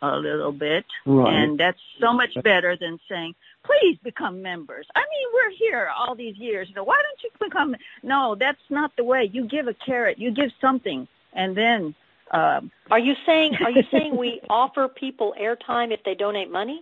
a little bit. Right. And that's so much better than saying, please become members. I mean, we're here all these years. Why don't you become? No, that's not the way. You give a carrot. You give something. And then. Are you saying we offer people airtime if they donate money?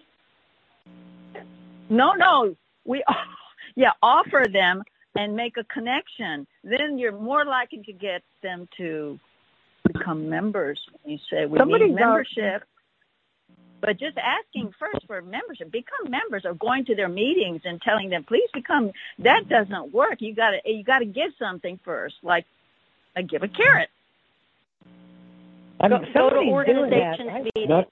No. We offer them and make a connection. Then you're more likely to get them to become members. You say we need membership. But just asking first for membership, become members, or going to their meetings and telling them, please become, that doesn't work. You gotta give something first, like give a carrot. I mean, go to organizations meetings.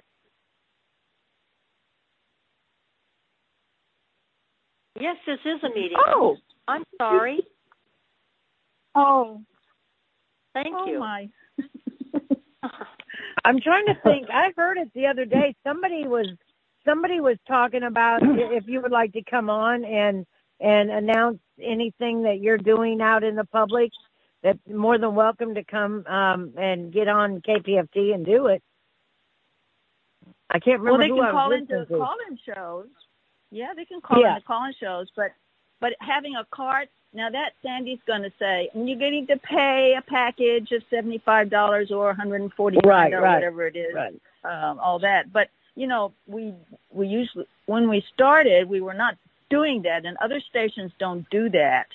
Yes, this is a meeting. Oh, I'm sorry. Oh, thank you. My. I'm trying to think. I heard it the other day. Somebody was talking about if you would like to come on and announce anything that you're doing out in the public, that's more than welcome to come and get on KPFT and do it. I can't remember. Well, they can call into call-in shows. Yeah, they can call into call-in shows, but having a card. Now that Sandy's going to say, you're going to pay a package of $75 or $149, whatever it is, all that. But, we usually, when we started, we were not doing that, and other stations don't do that.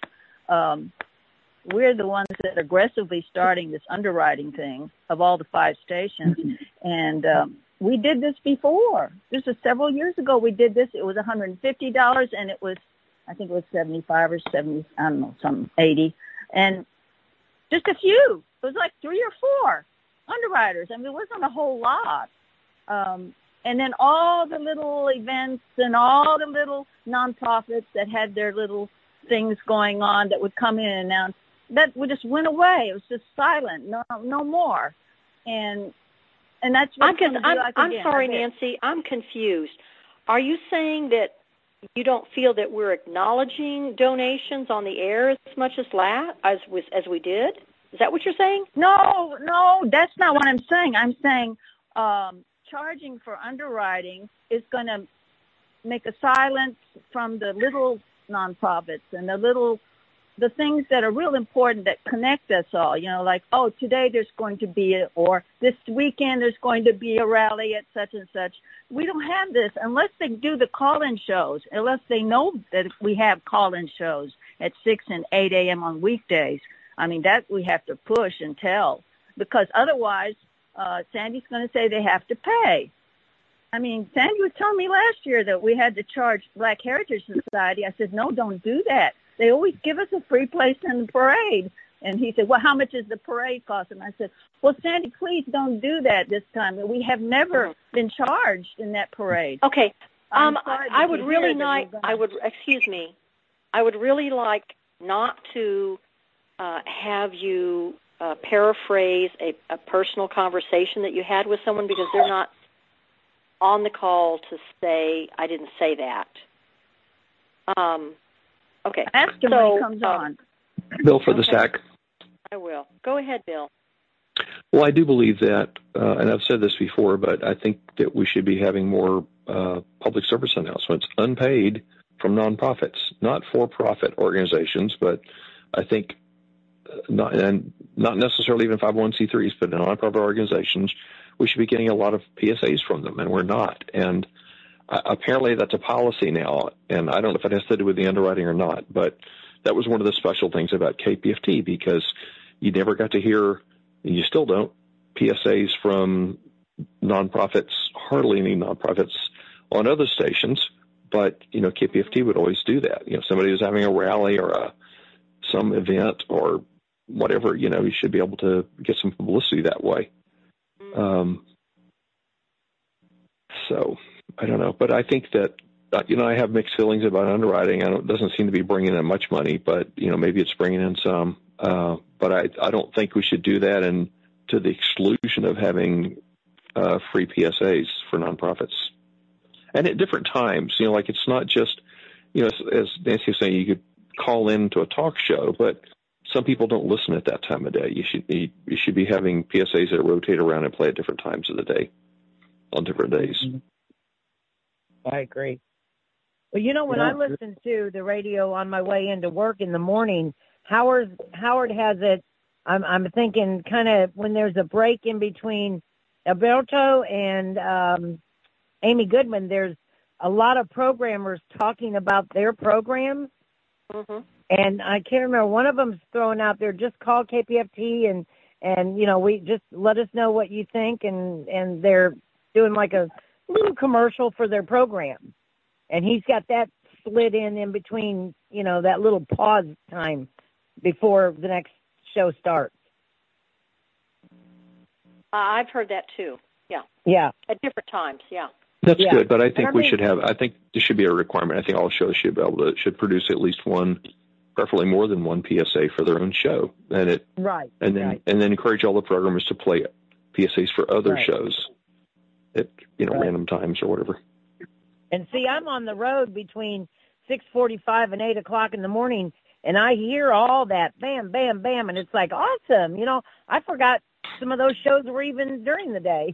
We're the ones that are aggressively starting this underwriting thing of all the 5 stations. And we did this before. This was several years ago. We did this. It was $150, and it was, I think it was 75 or 70, I don't know, some 80. And just a few. It was like 3 or 4 underwriters. I mean, it wasn't a whole lot. And then all the little events and all the little nonprofits that had their little things going on that would come in and announce, that would just went away. It was just silent. No more. And that's what I'm sorry, Nancy. I'm confused. Are you saying that you don't feel that we're acknowledging donations on the air as much as we did? Is that what you're saying? No, that's not what I'm saying. I'm saying charging for underwriting is going to make a silence from the little nonprofits and the things that are real important that connect us all. Like, today there's going to be or this weekend there's going to be a rally at such and such. We don't have this unless they do the call-in shows, unless they know that we have call-in shows at 6 and 8 a.m. on weekdays. I mean, that we have to push and tell, because otherwise Sandy's going to say they have to pay. I mean, Sandy was telling me last year that we had to charge Black Heritage Society. I said, no, don't do that. They always give us a free place in the parade. And he said, well, how much is the parade cost? And I said, well, Sandy, please don't do that this time. We have never been charged in that parade. Okay. I would really like not to have you paraphrase a personal conversation that you had with someone, because they're not on the call to say, I didn't say that. Okay. Ask him when he comes on. Bill for the SAC. I will. Go ahead, Bill. Well, I do believe that, and I've said this before, but I think that we should be having more public service announcements, unpaid, from nonprofits, not for-profit organizations, but I think not necessarily even 501c3s, but nonprofit organizations. We should be getting a lot of PSAs from them, and we're not. And apparently that's a policy now, and I don't know if it has to do with the underwriting or not, but that was one of the special things about KPFT, because you never got to hear, and you still don't, PSAs from nonprofits, hardly any nonprofits on other stations, but, KPFT would always do that. Somebody was having a rally or some event or whatever, you should be able to get some publicity that way. So I don't know, but I think that, I have mixed feelings about underwriting. It doesn't seem to be bringing in much money, but, maybe it's bringing in some. But I don't think we should do that, and to the exclusion of having free PSAs for nonprofits. And at different times, like it's not just, as Nancy was saying, you could call in to a talk show, but some people don't listen at that time of day. You should be having PSAs that rotate around and play at different times of the day. on different days. I agree. Well, when I listen to the radio on my way into work in the morning, Howard has it. I'm thinking kind of when there's a break in between Alberto and Amy Goodman, there's a lot of programmers talking about their programs. Mm-hmm. And I can't remember, one of them's throwing out there, just call KPFT and we just let us know what you think. And they're doing like a little commercial for their program. And he's got that slid in between, that little pause time before the next show starts. I've heard that too. Yeah. Yeah. At different times. Yeah. That's good, but I think I think there should be a requirement. I think all shows should produce at least one, preferably more than one PSA for their own show. And then encourage all the programmers to play PSAs for other shows at, random times or whatever. And see, I'm on the road between 6:45 and 8 o'clock in the morning, and I hear all that bam, bam, bam, and it's like awesome. I forgot some of those shows were even during the day.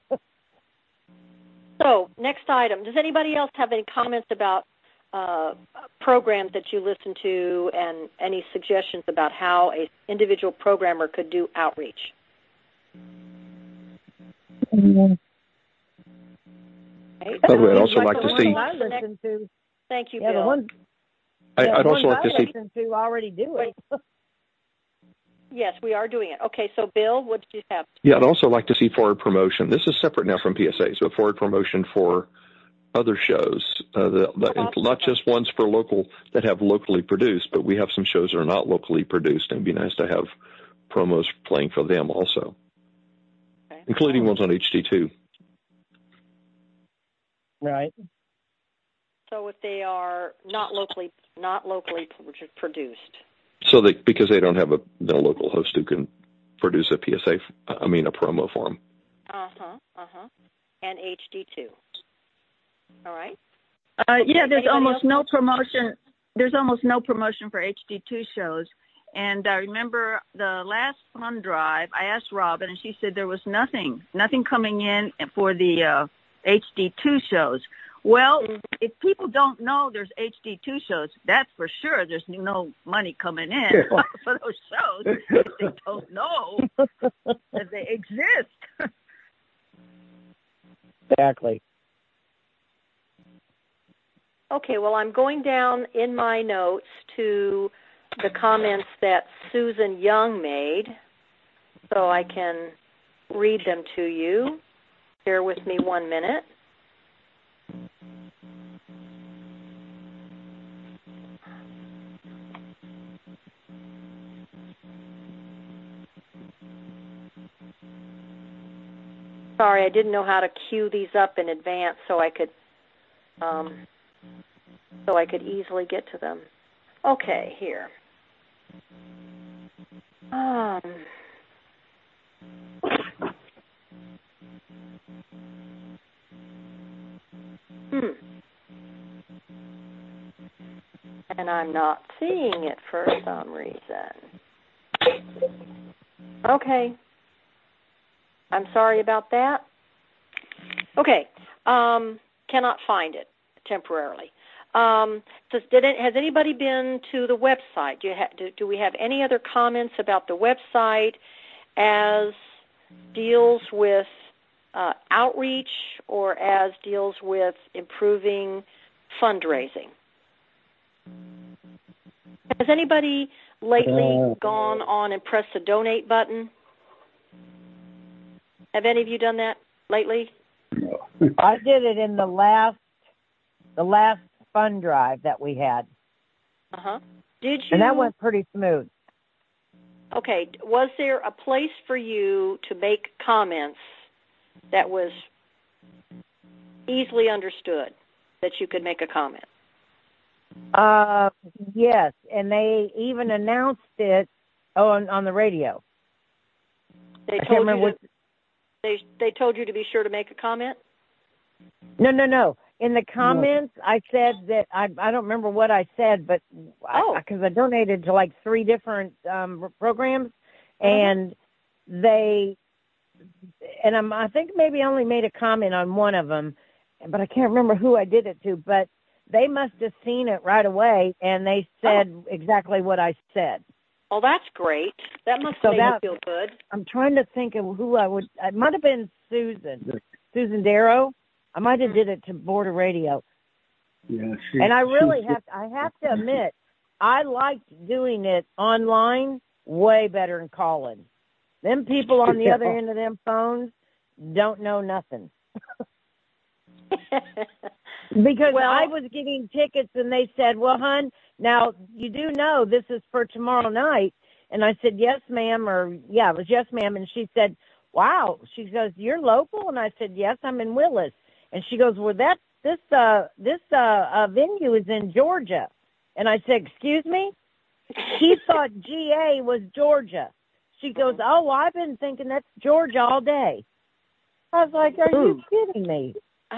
So, next item. Does anybody else have any comments about programs that you listen to and any suggestions about how an individual programmer could do outreach? Mm-hmm. Okay. I'd also like to see. Thank you, Bill. I'd also like to see. To already do it. Yes, we are doing it. Okay, so Bill, what did you have? Yeah, I'd also like to see forward promotion. This is separate now from PSAs, but forward promotion for other shows, not just ones for local that have locally produced, but we have some shows that are not locally produced, and it'd be nice to have promos playing for them also, including ones on HD2. Right. So if they are not locally produced. So because they don't have a local host who can produce a PSA, a promo for them. And HD2. All right. There's almost no promotion. There's almost no promotion for HD2 shows. And I remember the last fund drive, I asked Robin, and she said there was nothing coming in for the HD2 shows. Well, if people don't know there's HD2 shows, that's for sure. There's no money coming in for those shows if they don't know that they exist. Exactly. Okay, well, I'm going down in my notes to the comments that Susan Young made, so I can read them to you. Bear with me 1 minute. Sorry, I didn't know how to cue these up in advance so I could easily get to them. Okay, here. And I'm not seeing it for some reason. Okay. I'm sorry about that. Okay. Cannot find it temporarily. Has anybody been to the website? Do we have any other comments about the website as deals with outreach or as deals with improving fundraising? Has anybody lately gone on and pressed the donate button? Have any of you done that lately? No. I did it in the last fund drive that we had. Did you? And that went pretty smooth. Okay. Was there a place for you to make comments that was easily understood, that you could make a comment? Yes, and they even announced it on the radio. They told you to be sure to make a comment? No. In the comments, I said that I don't remember what I said, but because I donated to like 3 different programs, and they and I think maybe I only made a comment on one of them, but I can't remember who I did it to, but they must have seen it right away, and they said exactly what I said. Oh, that's great. That must make you feel good. I'm trying to think of who I would. It might have been Susan Darrow. I might have did it to Border Radio. Yeah, and I really have to admit, I liked doing it online way better than calling. Them people on the other end of them phones don't know nothing. Because I was getting tickets and they said, well, hon, now you do know this is for tomorrow night. And I said, yes, ma'am, or yeah, it was yes, ma'am. And she said, wow. She goes, you're local? And I said, yes, I'm in Willis. And she goes, well, this venue is in Georgia. And I said, excuse me? She thought GA was Georgia. She goes, oh, well, I've been thinking that's Georgia all day. I was like, are you kidding me?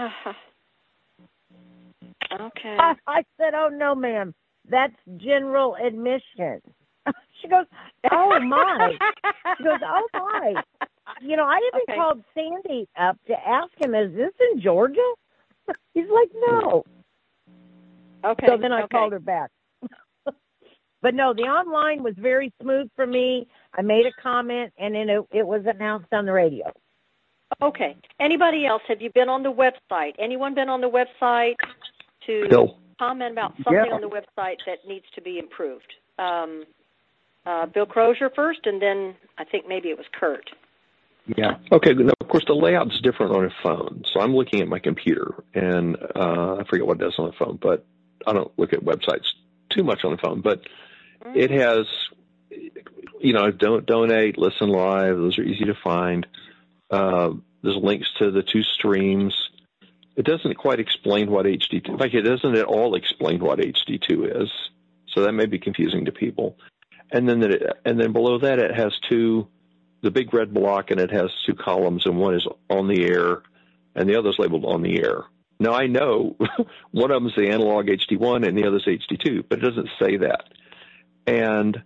Okay. I said, oh, no, ma'am. That's general admission. She goes, oh, my. She goes, oh, my. You know, I even called Sandy up to ask him, is this in Georgia? He's like, no. Okay. So then I called her back. But no, the online was very smooth for me. I made a comment, and then it was announced on the radio. Okay. Anybody else? Have you been on the website? Anyone been on the website to comment about something on the website that needs to be improved? Bill Crozier first, and then I think maybe it was Kurt. Yeah. Okay. Now, of course, the layout's different on a phone. So I'm looking at my computer, and I forget what it does on the phone, but I don't look at websites too much on the phone. But it has, you know, donate, listen live. Those are easy to find. There's links to the two streams. It doesn't quite explain what HD2. In fact, it doesn't at all explain what HD2 is. So that may be confusing to people. And then below that, it has the big red block, and it has two columns, and one is on the air, and the other is labeled on the air. Now, I know one of them is the analog HD1 and the other is HD2, but it doesn't say that. And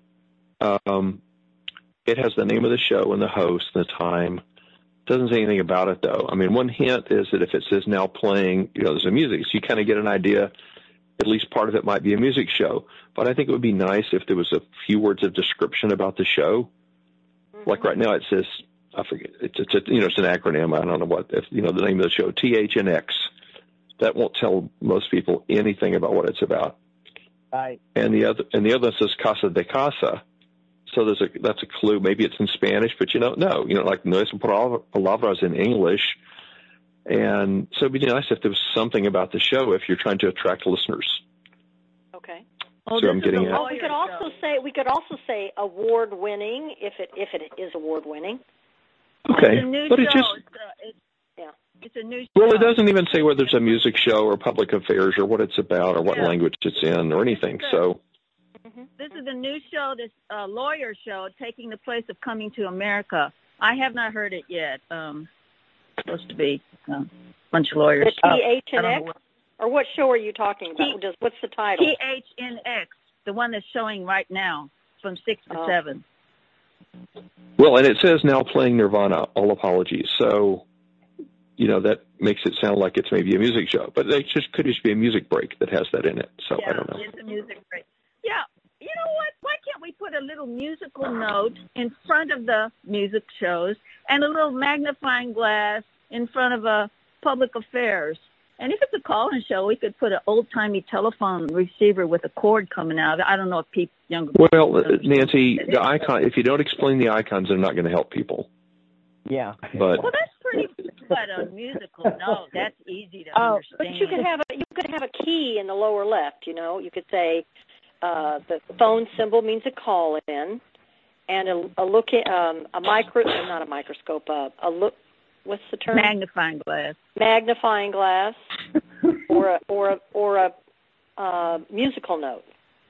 it has the name of the show and the host and the time. It doesn't say anything about it, though. I mean, one hint is that if it says now playing, you know, there's a music, so you kind of get an idea. At least part of it might be a music show. But I think it would be nice if there was a few words of description about the show. Like right now it says, I forget, it's an acronym. I don't know what, the name of the show, THNX. That won't tell most people anything about what it's about. Right. And the other says Casa de Casa. So that's a clue. Maybe it's in Spanish, but you don't know. You know, like no palabras in English. And so it'd be nice if there was something about the show if you're trying to attract listeners. Okay. Oh, so I'm getting at. We could also say award winning if it is award winning. Okay. It's a new but show. it just it's a new show. Well, it doesn't even say whether it's a music show or public affairs or what it's about or what language it's in or anything. So this is a new show, this lawyer show, taking the place of Coming to America. I have not heard it yet. Supposed to be a bunch of lawyers. The THNX? Or what show are you talking about? What's the title? THNX, the one that's showing right now from 6 to 7. Well, and it says now playing Nirvana, all apologies. So, you know, that makes it sound like it's maybe a music show. But it could just be a music break that has that in it. So I don't know. It's a music break. Yeah. You know what? Why can't we put a little musical note in front of the music shows and a little magnifying glass in front of a public affairs? And if it's a call-in show, we could put an old-timey telephone receiver with a cord coming out. I don't know if people younger. Well, Nancy, the icon. If you don't explain the icons, they're not going to help people. Yeah. But that's pretty. But a musical note, that's easy to understand. But you could have a key in the lower left. You know, you could say the phone symbol means a call-in, and not a microscope. A look. What's the term? Magnifying glass. Magnifying glass, or a musical note.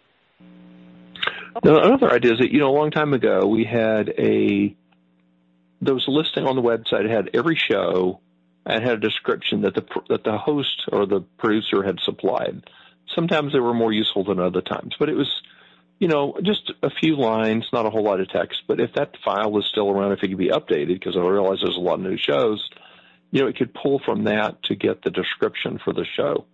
Now, another idea is that, you know, a long time ago we had there was a listing on the website. It had every show and had a description that the host or the producer had supplied. Sometimes they were more useful than other times, but it was just a few lines, not a whole lot of text. But if that file is still around, if it could be updated, because I realize there's a lot of new shows, it could pull from that to get the description for the show.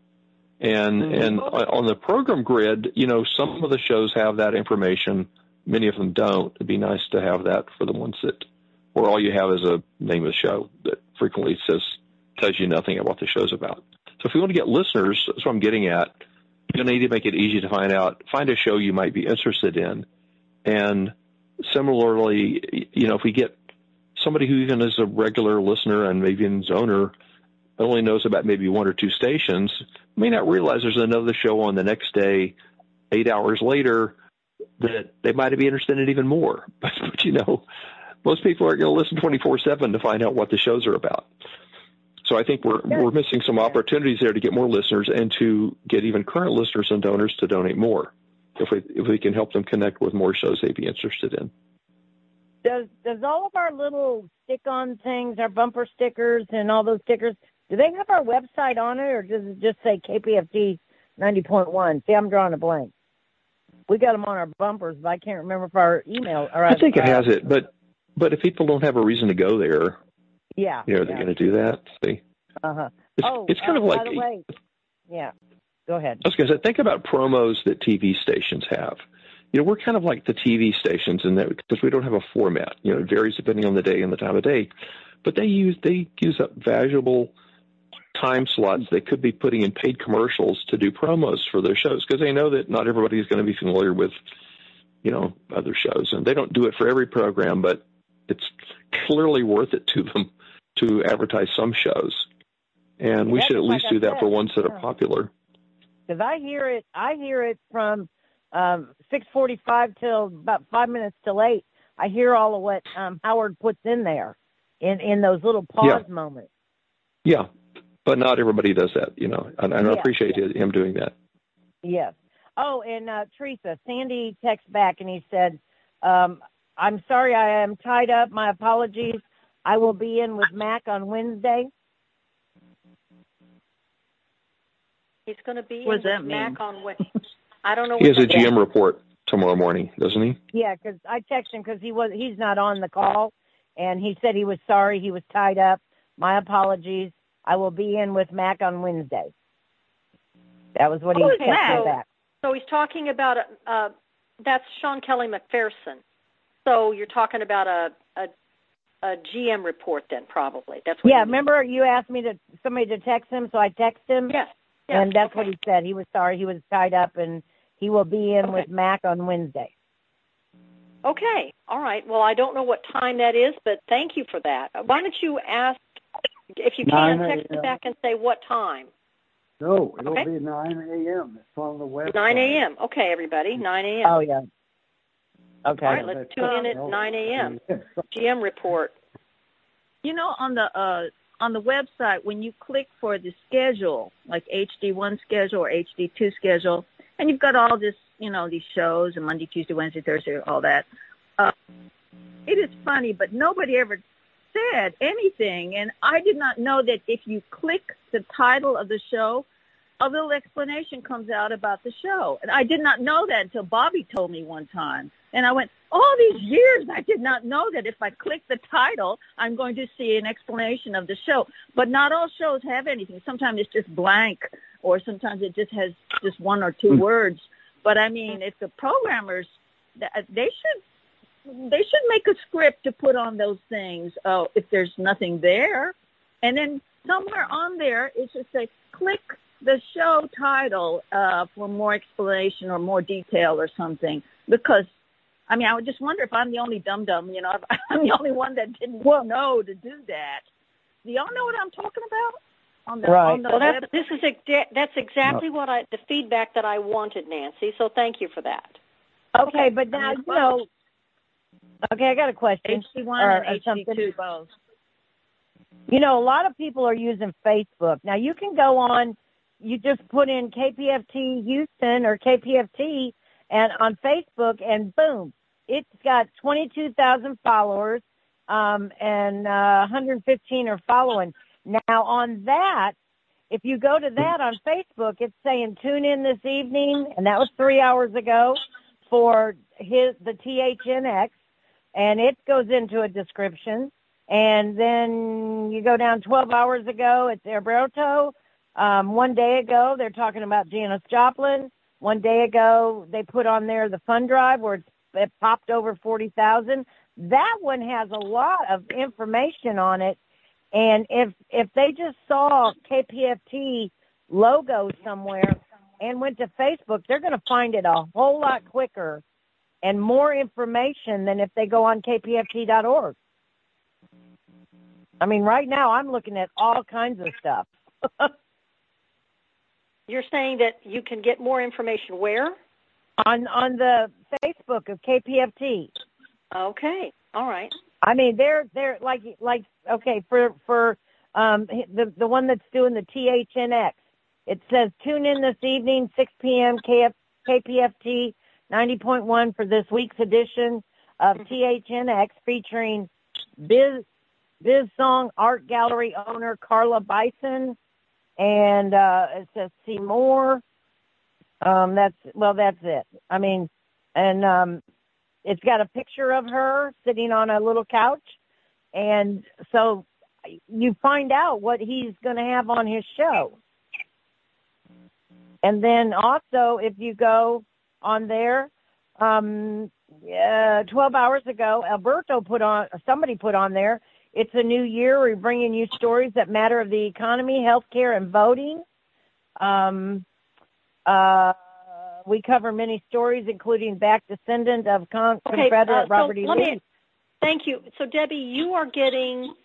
And on the program grid, some of the shows have that information. Many of them don't. It'd be nice to have that for the ones where all you have is a name of the show that frequently tells you nothing about what the show's about. So if you want to get listeners, that's what I'm getting at. You're going to need to make it easy to find a show you might be interested in. And similarly, if we get somebody who even is a regular listener and maybe an owner only knows about maybe one or two stations, may not realize there's another show on the next day, 8 hours later, that they might be interested in even more. But most people are going to listen 24/7 to find out what the shows are about. So I think we're missing some opportunities there to get more listeners and to get even current listeners and donors to donate more if we can help them connect with more shows they'd be interested in. Does all of our little stick-on things, our bumper stickers and all those stickers, do they have our website on it, or does it just say KPFT 90.1? See, I'm drawing a blank. We got them on our bumpers, but I can't remember if our email. I think it has it, but if people don't have a reason to go there, they're going to do that. See, it's kind of like. By the way, go ahead. I was going to say, think about promos that TV stations have. We're kind of like the TV stations in that because we don't have a format. It varies depending on the day and the time of day, but they use up valuable time slots they could be putting in paid commercials to do promos for their shows because they know that not everybody is going to be familiar with, other shows, and they don't do it for every program, but it's clearly worth it to them to advertise some shows, and we should at least do that for ones that are popular. Because I hear it from 6:45 till about 5 minutes till 8. I hear all of what Howard puts in there in those little pause moments. Yeah. But not everybody does that, and I appreciate him doing that. Yes. Oh, and Teresa, Sandy texts back and he said, I'm sorry I am tied up. My apologies. I will be in with Mac on Wednesday. He's going to be in with Mac on Wednesday. I don't know. He has a GM report tomorrow morning, doesn't he? Yeah, because I texted him because he's not on the call, and he said he was sorry. He was tied up. My apologies. I will be in with Mac on Wednesday. That was what he said back. So he's talking about that's Sean Kelly McPherson. So you're talking about a GM report then, probably. That's what. Remember you asked me somebody to text him, so I texted him. Yes. And that's what he said. He was sorry. He was tied up, and he will be in with Mac on Wednesday. Okay. All right. Well, I don't know what time that is, but thank you for that. Why don't you ask? If you can, text me back and say what time. No, it'll be 9 a.m. It's on the website. 9 a.m. Okay, everybody, 9 a.m. Oh, yeah. Okay. All right, let's tune in at 9 a.m. GM report. On the website, when you click for the schedule, like HD1 schedule or HD2 schedule, and you've got all this, these shows, and Monday, Tuesday, Wednesday, Thursday, all that, it is funny, but nobody ever said anything, and I did not know that if you click the title of the show, a little explanation comes out about the show. And I did not know that until Bobby told me one time. And I went, all these years, I did not know that if I click the title, I'm going to see an explanation of the show. But not all shows have anything. Sometimes it's just blank, or sometimes it just has just one or two words. But, I mean, if the programmers, they should make a script to put on those things if there's nothing there. And then somewhere on there, it should say, click the show title for more explanation or more detail or something. Because, I mean, I would just wonder if I'm the only dum-dum, if I'm the only one that didn't know to do that. Do y'all know what I'm talking about? Well, that's exactly the feedback that I wanted, Nancy. So thank you for that. Okay, but now, okay, I got a question. HD1 and HD2 both. A lot of people are using Facebook. Now, you can go on, you just put in KPFT Houston or KPFT and on Facebook, and boom, it's got 22,000 followers, and 115 are following. Now, on that, if you go to that on Facebook, it's saying tune in this evening, and that was 3 hours ago. for the THNX, and it goes into a description. And then you go down 12 hours ago, it's Alberto. 1 day ago, they're talking about Janis Joplin. 1 day ago, they put on there the fund drive where it popped over 40,000. That one has a lot of information on it. And if they just saw KPFT logo somewhere and went to Facebook, they're going to find it a whole lot quicker and more information than if they go on kpft.org. I mean, right now I'm looking at all kinds of stuff. You're saying that you can get more information where? On the Facebook of KPFT. Okay. All right. I mean, they're like okay, for the one that's doing the THNX. It says tune in this evening, 6 p.m. KPFT 90.1 for this week's edition of THNX featuring Biz Song Art Gallery owner Carla Bison, and it says see more. That's it. I mean, and it's got a picture of her sitting on a little couch, and so you find out what he's going to have on his show. And then also, if you go on there, 12 hours ago, somebody put on there, it's a new year. We're bringing you stories that matter of the economy, healthcare, and voting. We cover many stories, including back descendant of Confederate Robert E. Lee. Thank you. So, Debbie, you are getting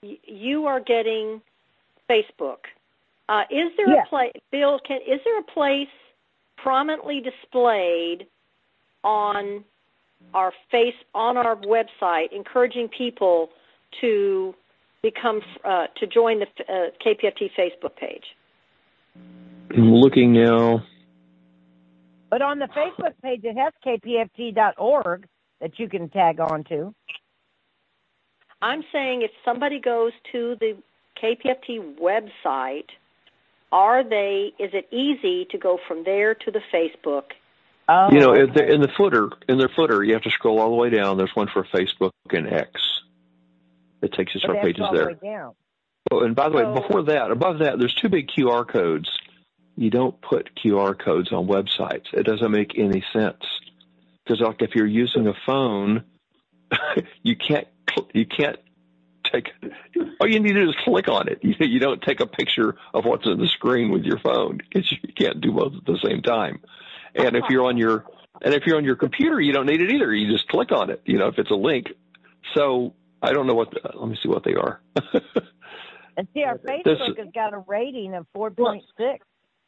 Facebook. Is there a place, Bill? Is there a place prominently displayed on our website, encouraging people to to join the KPFT Facebook page? I'm looking now. But on the Facebook page, it has kpft.org that you can tag on to. I'm saying if somebody goes to the KPFT website, is it easy to go from there to the Facebook? Oh, in their footer, you have to scroll all the way down. There's one for Facebook and X. It takes you to our pages there. Oh, and by the way, above that, there's two big QR codes. You don't put QR codes on websites. It doesn't make any sense. Because like if you're using a phone, you can't take. All you need to do is click on it. You don't take a picture of what's on the screen with your phone because you can't do both at the same time. And if you're on your computer, you don't need it either. You just click on it. If it's a link. So I don't know let me see what they are. And see, our Facebook has got a rating of 4.6.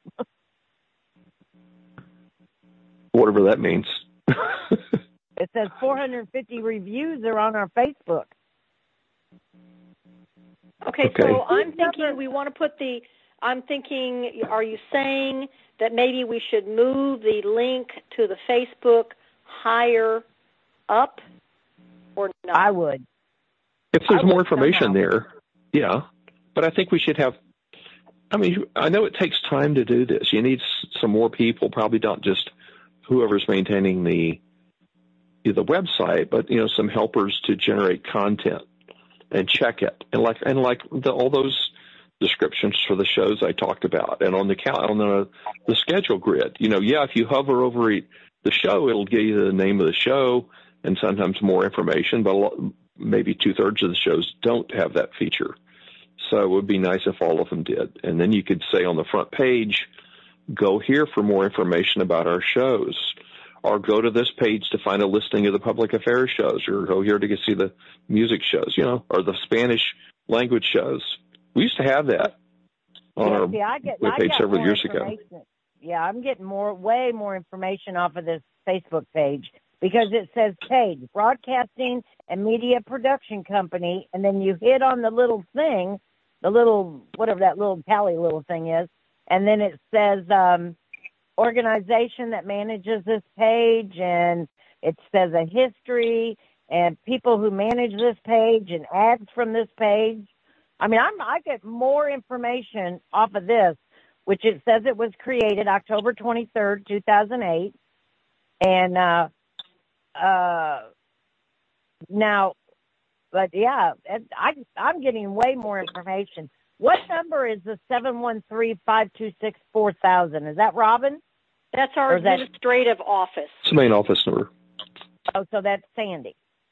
Whatever that means. It says 450 reviews are on our Facebook. Okay, so I'm thinking we want to put are you saying that maybe we should move the link to the Facebook higher up or not? I would. If there's more information there, yeah. But I think we should have, I know it takes time to do this. You need some more people, probably not just whoever's maintaining the website, but, some helpers to generate content and check it. And all those descriptions for the shows I talked about, and on the schedule grid, if you hover over the show, it'll give you the name of the show and sometimes more information, but maybe 2/3 of the shows don't have that feature. So it would be nice if all of them did. And then you could say on the front page, go here for more information about our shows, or go to this page to find a listing of the public affairs shows, or go here to see the music shows, or the Spanish language shows. We used to have that on our webpage several years ago. Yeah, I'm getting way more information off of this Facebook page because it says page, Broadcasting and Media Production Company, and then you hit on the little thing, whatever that little tally little thing is, and then it says organization that manages this page, and it says a history and people who manage this page and ads from this page. I get more information off of this, which it says it was created October 23rd, 2008. And now, but yeah, I'm getting way more information. What number is the 713-526-4000? Is that Robin? That's our administrative office. It's the main office number. Oh, so that's Sandy.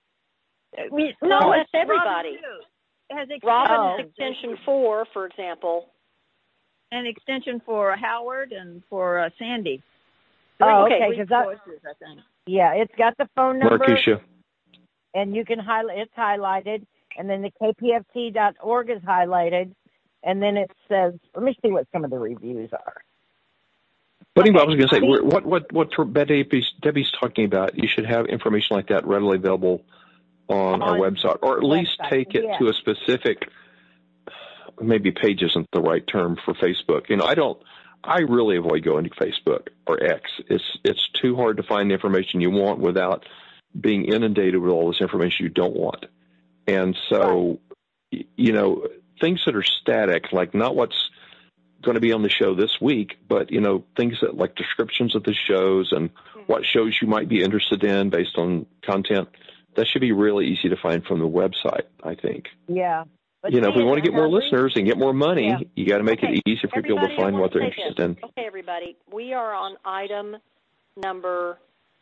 No, that's everybody. Robin is Oh. extension 4, for example. An extension for Howard and for Sandy. Oh, Okay. okay. Voices, I think. Yeah, it's got the phone number. Markeisha. And you can highlight, it's highlighted, and then the kpft.org is highlighted, and then it says, let me see what some of the reviews are. But anyway, I was going to say, what Debbie's talking about, you should have information like that readily available on our website, or at least take it to a specific, maybe page isn't the right term for Facebook. You know, I really avoid going to Facebook or X. It's too hard to find the information you want without being inundated with all this information you don't want. And so, you know, things that are static, like not what's going to be on the show this week, but, you know, things that like descriptions of the shows and what shows you might be interested in based on content, that should be really easy to find from the website, I think. Yeah. But you know, if we want to get more listeners and get more money, you got to make it easy for people to find what they're interested in. Okay, everybody. We are on item number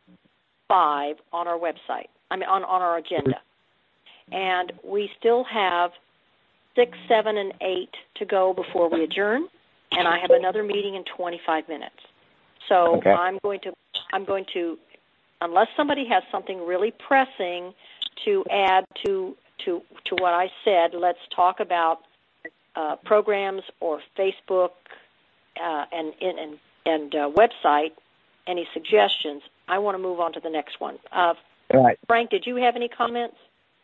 5 on our website. I mean, on our agenda. And we still have 6, 7, and 8 to go before we adjourn. And I have another meeting in 25 minutes. So I'm going to, unless somebody has something really pressing to add to what I said, let's talk about programs or Facebook and website. Any suggestions? I want to move on to the next one. Right. Frank, did you have any comments?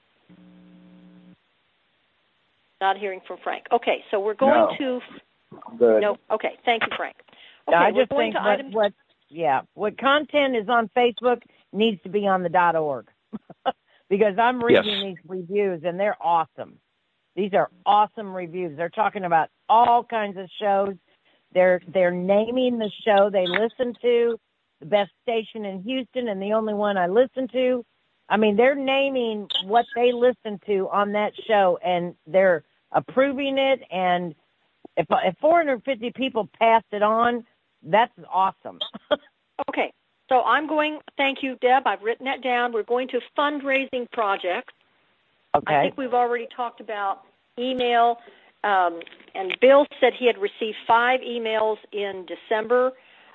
Not hearing from Frank. Okay, so we're going to. Good. No. Okay, thank you, Frank. Okay, I just we're going think to what content is on Facebook needs to be on the .org because I'm reading these reviews and they're awesome. These are awesome reviews. They're talking about all kinds of shows. They're naming the show they listen to, the best station in Houston and the only one I listen to. I mean, they're naming what they listen to on that show and they're approving it. And if 450 people passed it on, that's awesome. Okay. So thank you, Deb. I've written that down. We're going to fundraising projects. Okay. I think we've already talked about email. And Bill said he had received 5 emails in December.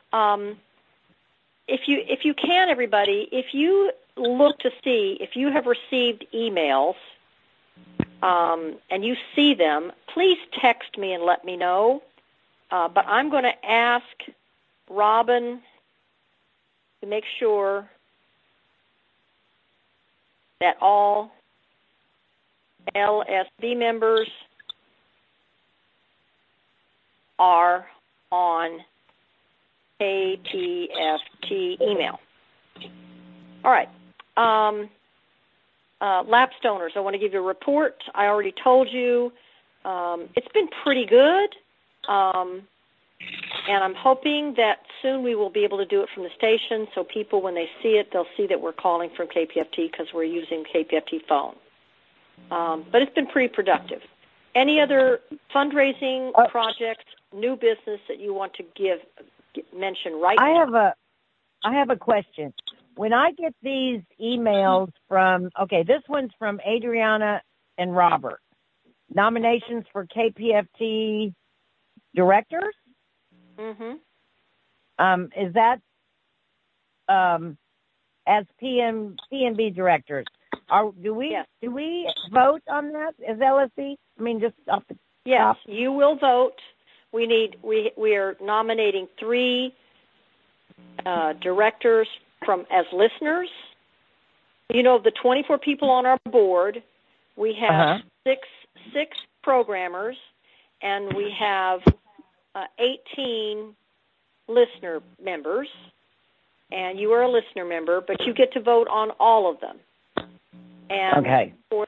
If you can, everybody, if you look to see if you have received emails and you see them, please text me and let me know. But I'm going to ask Robin to make sure that all LSB members are on KPFT email. All right. Lapsed owners, I want to give you a report. I already told you it's been pretty good. And I'm hoping that soon we will be able to do it from the station so people, when they see it, they'll see that we're calling from KPFT because we're using KPFT phone. But it's been pretty productive. Any other fundraising projects, new business that you want to mention right now? I have a question. When I get these emails from, this one's from Adriana and Robert, nominations for KPFT directors? Mm-hmm. Is that as PNB directors? Do we vote on that as LSB? I mean, just off the top. You will vote. We are nominating 3 directors as listeners. You know, the 24 people on our board, we have 6 programmers, and we have 18 listener members. And you are a listener member, but you get to vote on all of them. And we'll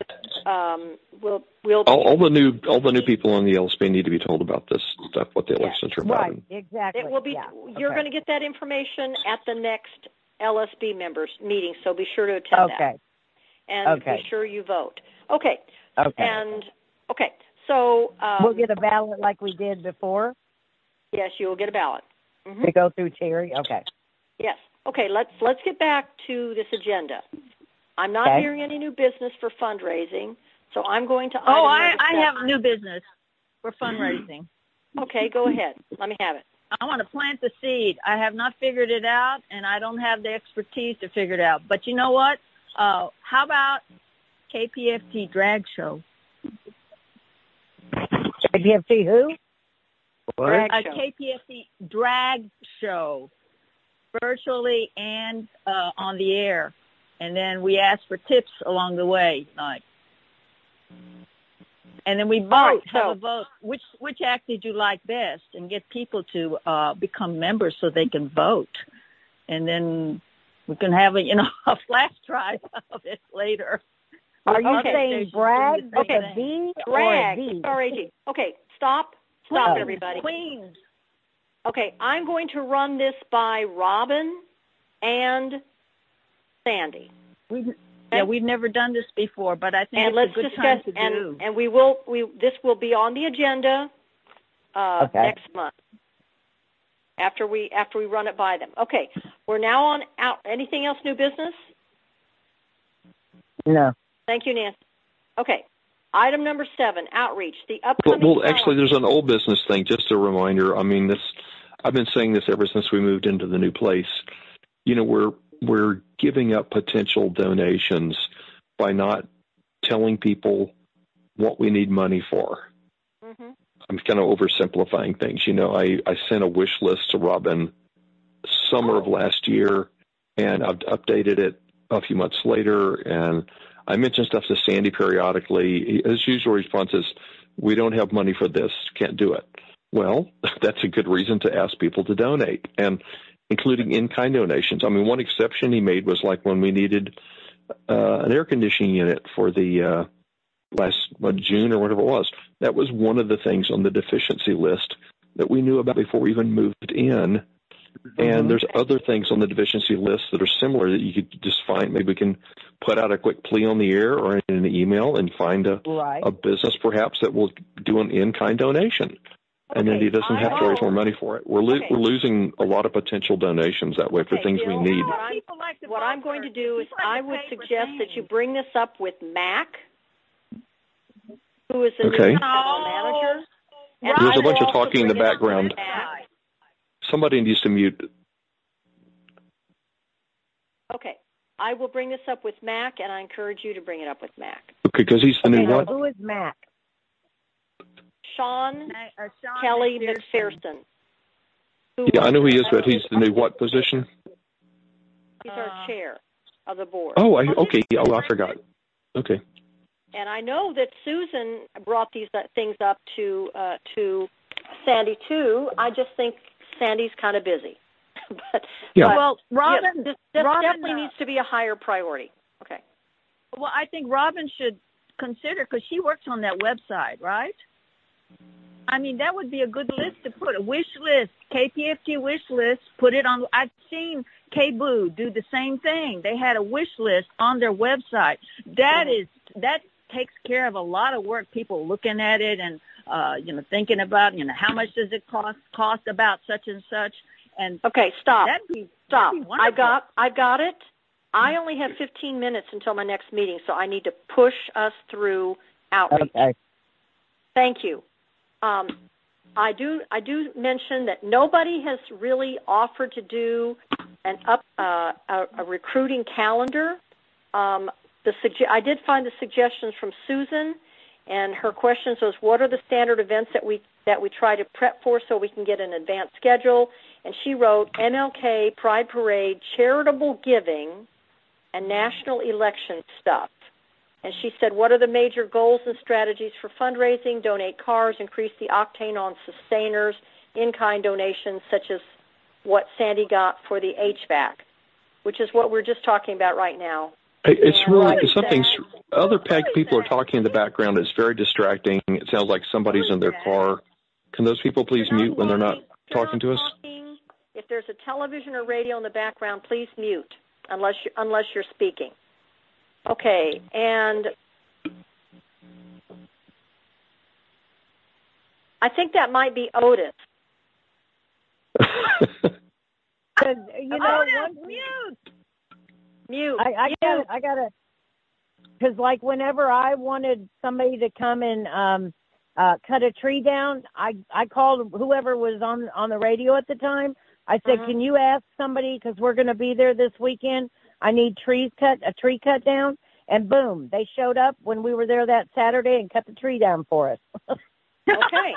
all the new people on the LSB need to be told about this stuff, what the elections are about. Right, exactly. It will be. You're going to get that information at the next LSB members meeting, so be sure to attend that. And be sure you vote. Okay. And, so... we'll get a ballot like we did before? Yes, you will get a ballot. Mm-hmm. To go through Terry? Okay. Yes. Okay, let's get back to this agenda. I'm not hearing any new business for fundraising, so I'm going to... I have new business for fundraising. Okay, go ahead. Let me have it. I want to plant the seed. I have not figured it out, and I don't have the expertise to figure it out. But you know what? How about KPFT Drag Show? KPFT who? Drag a show. KPFT Drag Show, virtually and on the air. And then we ask for tips along the way, and then we vote. Have a vote. Which act did you like best, and get people to become members so they can vote, and then we can have a flash drive of it later. Are you saying brag with a B drag, or a D? R-A-G. Okay, stop, everybody. Queens. Okay, I'm going to run this by Robin and Sandy. We've never done this before, but I think it's a good time to do. And this will be on the agenda next month after we run it by them. Okay, we're now on out. Anything else? New business? No. Thank you, Nancy. Okay, item number 7, outreach. The upcoming. Well, actually, there's an old business thing. Just a reminder. I mean, I've been saying this ever since we moved into the new place. We're giving up potential donations by not telling people what we need money for. Mm-hmm. I'm kind of oversimplifying things. I sent a wish list to Robin summer of last year, and I've updated it a few months later, and I mention stuff to Sandy periodically. His usual response is, we don't have money for this, can't do it. Well, that's a good reason to ask people to donate, and including in-kind donations. I mean, one exception he made was like when we needed an air conditioning unit for the last June or whatever it was. That was one of the things on the deficiency list that we knew about before we even moved in. And there's other things on the deficiency list that are similar that you could just find. Maybe we can put out a quick plea on the air or in an email and find a business perhaps that will do an in-kind donation. And then he doesn't have to raise more money for it. We're losing a lot of potential donations that way for things we need. What I'm going to do is I would suggest that you bring this up with Mac, who is the new general manager. There's a bunch of talking in the background. Somebody needs to mute. Okay. I will bring this up with Mac, and I encourage you to bring it up with Mac. Okay, because he's the new what? Who is Mac? Sean Kelly McPherson. Yeah, I know who he is, but he's the new what position? He's our chair of the board. Oh, okay. Oh, I forgot. Okay. And I know that Susan brought these things up to Sandy too. I just think Sandy's kind of busy. Well, Robin, this definitely needs to be a higher priority. Okay. Well, I think Robin should consider, because she works on that website, right? I mean, that would be a good list to put, a wish list, KPFT wish list, put it on. I've seen KBOO do the same thing. They had a wish list on their website. That takes care of a lot of work, people looking at it and, thinking about, how much does it cost about such and such. And okay, stop. Stop. I got it. I only have 15 minutes until my next meeting, so I need to push us through outreach. Okay. Thank you. I do mention that nobody has really offered to do a recruiting calendar. I did find the suggestions from Susan, and her questions was, what are the standard events that we try to prep for so we can get an advanced schedule? And she wrote MLK, Pride Parade, charitable giving, and national election stuff. And she said, what are the major goals and strategies for fundraising? Donate cars, increase the octane on sustainers, in-kind donations, such as what Sandy got for the HVAC, which is what we're just talking about right now. It's really something. Other PAG people are talking in the background. It's very distracting. It sounds like somebody's in their car. Can those people please mute when they're not talking to us? If if there's a television or radio in the background, please mute unless you're speaking. Okay, and I think that might be Otis. Otis, mute. I gotta, because like whenever I wanted somebody to come and cut a tree down, I called whoever was on the radio at the time. I said, can you ask somebody, because we're going to be there this weekend, I need a tree cut down, and boom, they showed up when we were there that Saturday and cut the tree down for us. Okay.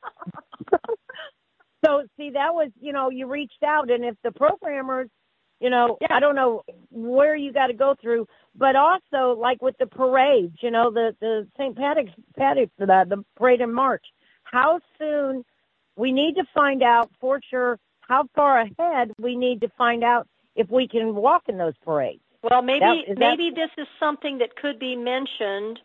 So, see, that was, you reached out, and if the programmers, I don't know where you got to go through, but also, like with the parades, the St. Patrick's, the parade in March, how soon, we need to find out for sure how far ahead we need to find out if we can walk in those parades. Well, maybe this is something that could be mentioned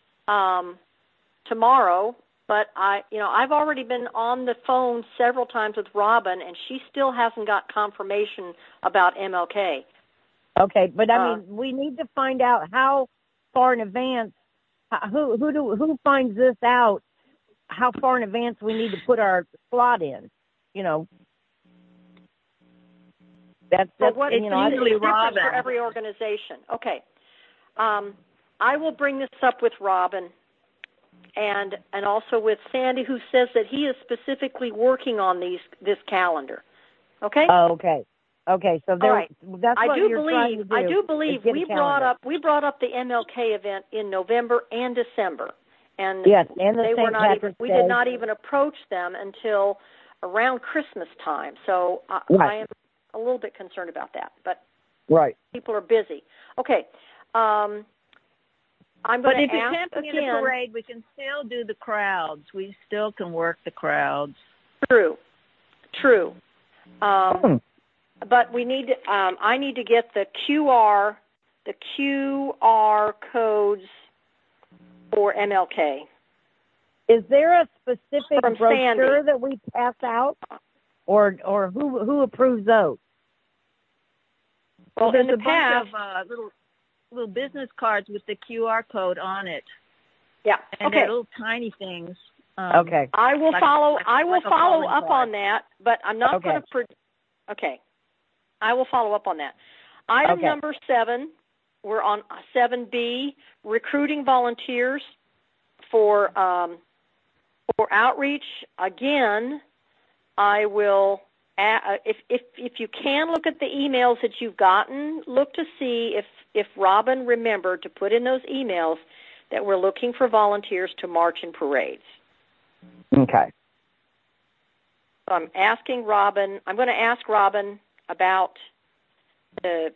tomorrow. But I've already been on the phone several times with Robin, and she still hasn't got confirmation about MLK. Okay, but I mean, we need to find out how far in advance. Who finds this out? How far in advance we need to put our slot in? That's usually Robin for every organization. Okay, I will bring this up with Robin. And also with Sandy, who says that he is specifically working on this calendar. Okay. Oh, okay. Okay. So right. That's what you're trying to do. I do believe we brought up the MLK event in November and December, and yes, and they were not even. We did not even approach them until around Christmas time. So I am a little bit concerned about that, but people are busy. Okay. But if you're camping in a parade, we can still do the crowds. We still can work the crowds. True. But we need to. I need to get the QR codes for MLK. Is there a specific From brochure Sandy that we pass out, or who approves those? Well, there's in the a past, bunch of little business cards with the QR code on it. Yeah. And they're little tiny things. Okay. I will follow up card. on that, but I'm not going to. Okay. I will follow up on that. Item number 7. We're on 7B, recruiting volunteers for outreach. Again, I will. If you can look at the emails that you've gotten, look to see if Robin remembered to put in those emails that we're looking for volunteers to march in parades. Okay. So I'm going to ask Robin about the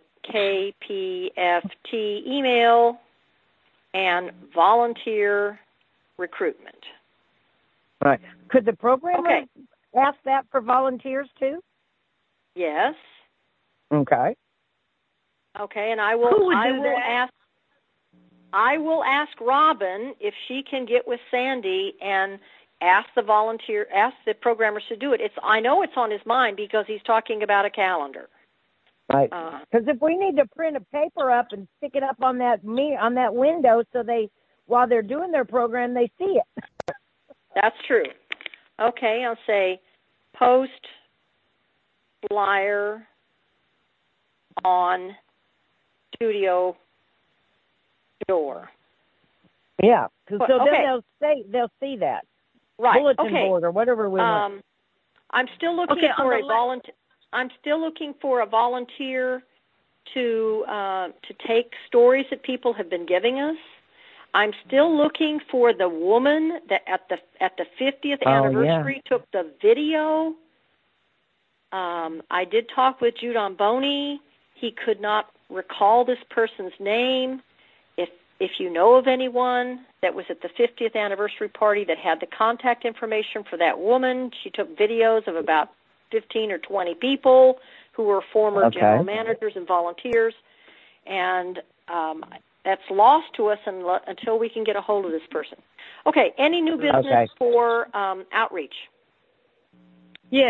KPFT email and volunteer recruitment. Right. Could the programmer ask that for volunteers too? Yes. Okay. Okay, and I will ask Robin if she can get with Sandy and ask the programmers to do it. I know it's on his mind because he's talking about a calendar. Right. Because if we need to print a paper up and stick it up on that window so while they're doing their program, they see it. That's true. Okay, I'll say post flyer on studio door. Yeah, so then they'll see that bulletin board or whatever we want. I'm still looking for a volunteer. I'm still looking for a volunteer to take stories that people have been giving us. I'm still looking for the woman that at the 50th anniversary took the video. I did talk with Jude Boney. He could not recall this person's name. If you know of anyone that was at the 50th anniversary party that had the contact information for that woman, she took videos of about 15 or 20 people who were former general managers and volunteers, and that's lost to us until we can get a hold of this person. Okay, any new business for outreach? Yes.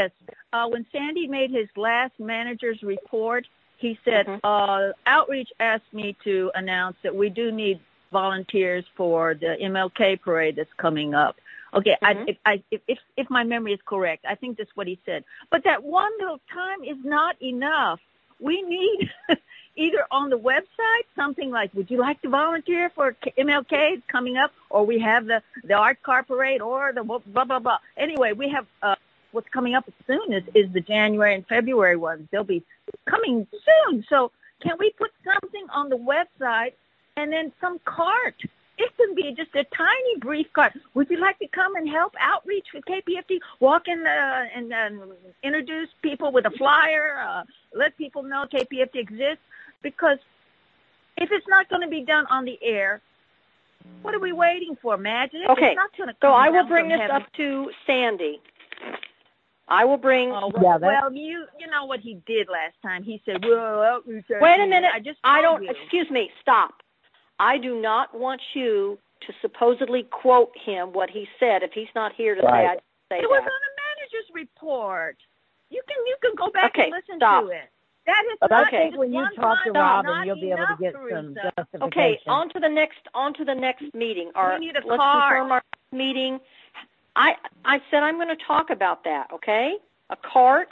when Sandy made his last manager's report, he said, Outreach asked me to announce that we do need volunteers for the MLK parade that's coming up. Okay, if my memory is correct, I think that's what he said. But that one little time is not enough. We need either on the website something like, would you like to volunteer for MLK coming up? Or we have the art car parade or the blah, blah, blah. Anyway, we have what's coming up soon is the January and February ones. They'll be coming soon. So can we put something on the website and then some cart? It can be just a tiny brief card. Would you like to come and help outreach with KPFT? Walk in and introduce people with a flyer, let people know KPFT exists. Because if it's not going to be done on the air, what are we waiting for, magic? Okay, it's not going to so come I will down bring from this heaven. up to Sandy. I will bring... well, you know what he did last time. He said, well, wait a minute. I don't. Excuse me, stop. I do not want you to supposedly quote him what he said. If he's not here to say, I didn't say it was on the manager's report. You can go back and listen to it. That is but not I think when you talk to Robin, you'll be able to get some justification. Okay, on to the next meeting. We need a let's confirm our meeting. I said I'm going to talk about that. Okay, a cart,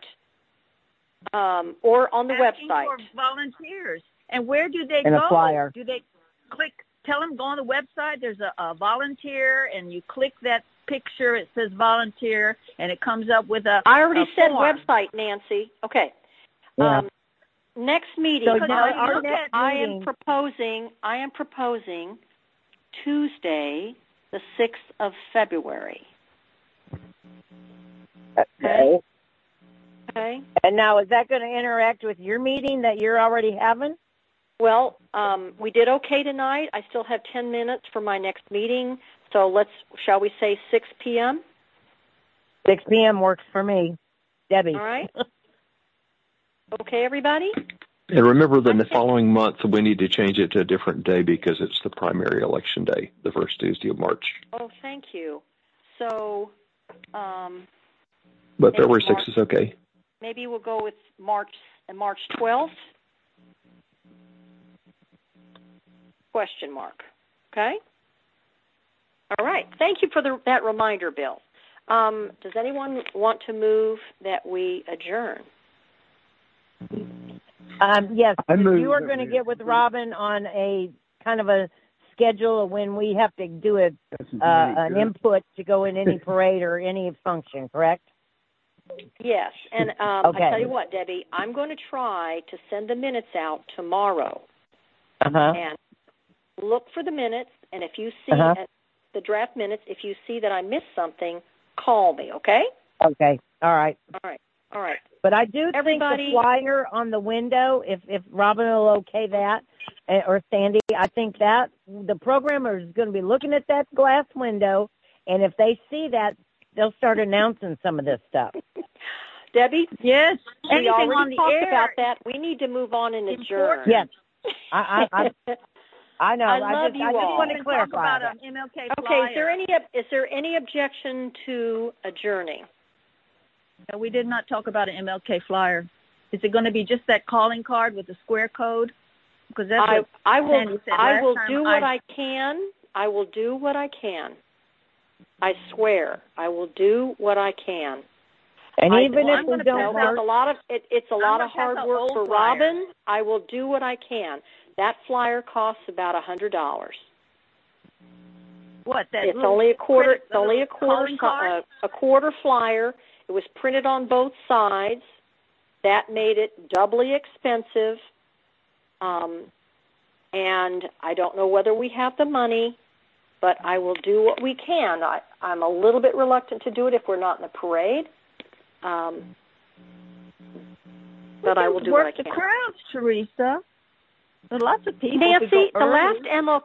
or on the website. For volunteers, and where do they and go? A flyer. Do they click? Tell them go on the website. There's a volunteer, and you click that picture. It says volunteer, and it comes up with a. I already said form. Website, Nancy. Okay. Yeah. Next meeting, So I am proposing Tuesday, the 6th of February. Okay. Okay. And now, is that going to interact with your meeting that you're already having? Well, we did okay tonight. I still have 10 minutes for my next meeting. So shall we say 6 p.m.? 6 p.m. works for me. Debbie. All right. Okay, everybody? And remember that in the following month, we need to change it to a different day because it's the primary election day, the first Tuesday of March. Oh, thank you. So, but February 6th is okay. Maybe we'll go with March 12th? Question mark. Okay? All right. Thank you for that reminder, Bill. Does anyone want to move that we adjourn? Yes, you are going to get with Robin on a kind of a schedule of when we have to do an input to go in any parade or any function, correct? Yes, and okay. I tell you what, Debbie, I'm going to try to send the minutes out tomorrow. And look for the minutes, and if you see the draft minutes, if you see that I missed something, call me, okay? Okay, all right. All right. But I do think the flyer on the window, if Robin will okay that, or Sandy, I think that the programmer is going to be looking at that glass window, and if they see that, they'll start announcing some of this stuff. Debbie? Yes. We already talked about that. We need to move on and adjourn. Yes. I know. I just want to clarify about MLK okay, flyer. Is there any objection to adjourning? No, we did not talk about an MLK flyer. Is it going to be just that calling card with the square code? Because that's I will do what I can. I will do what I can. I swear, I will do what I can. And even if we don't work, it's a lot of hard work for Robin. I will do what I can. That flyer costs about $100. What? It's only a quarter. It's only a quarter flyer. It was printed on both sides. That made it doubly expensive. And I don't know whether we have the money, but I will do what we can. I'm a little bit reluctant to do it if we're not in the parade. But I will do what I can. Work the crowds, Teresa. There are lots of people. Nancy, the last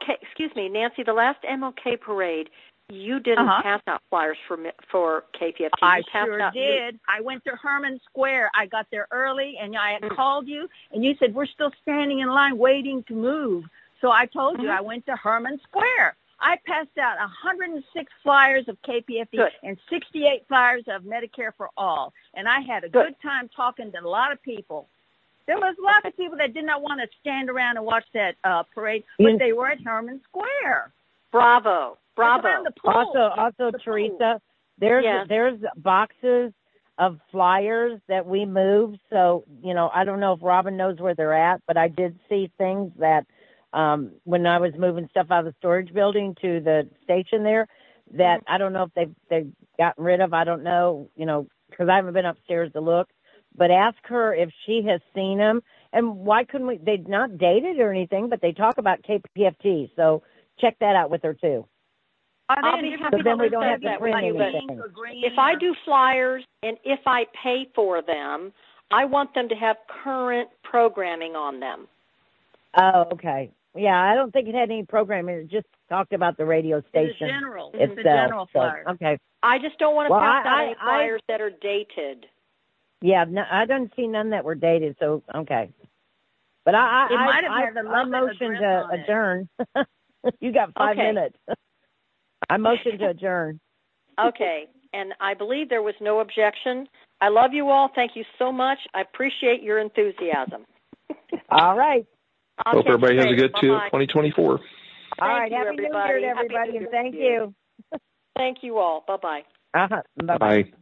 MLK parade, you didn't pass out flyers for KPFT. I sure did. I went to Herman Square. I got there early, and I had called you, and you said, we're still standing in line waiting to move. So I told you I went to Herman Square. I passed out 106 flyers of KPFT Good. and 68 flyers of Medicare for All. And I had a good time talking to a lot of people. There was a lot of people that did not want to stand around and watch that parade, but they were at Herman Square. Bravo. Also, Teresa, there's boxes of flyers that we moved. So, I don't know if Robin knows where they're at, but I did see things that when I was moving stuff out of the storage building to the station there that I don't know if they've gotten rid of. I don't know, because I haven't been upstairs to look. But ask her if she has seen them. And why couldn't we? They're not dated or anything, but they talk about KPFT. So check that out with her, too. I'll be happy to we don't have to print anything. anything. If I do flyers and if I pay for them, I want them to have current programming on them. Oh, okay. Yeah, I don't think it had any programming. It just talked about the radio station. It's the general flyer. So, okay. I just don't want to pass out any flyers that are dated. Yeah, no, I don't see none that were dated, so okay. But I motioned to adjourn. You got 5 minutes. I motioned to adjourn. Okay, and I believe there was no objection. I love you all. Thank you so much. I appreciate your enthusiasm. All right. Hope everybody has a good 2024. All right. Happy New Year to everybody, and thank you. Thank you all. Bye-bye. Bye-bye. Bye.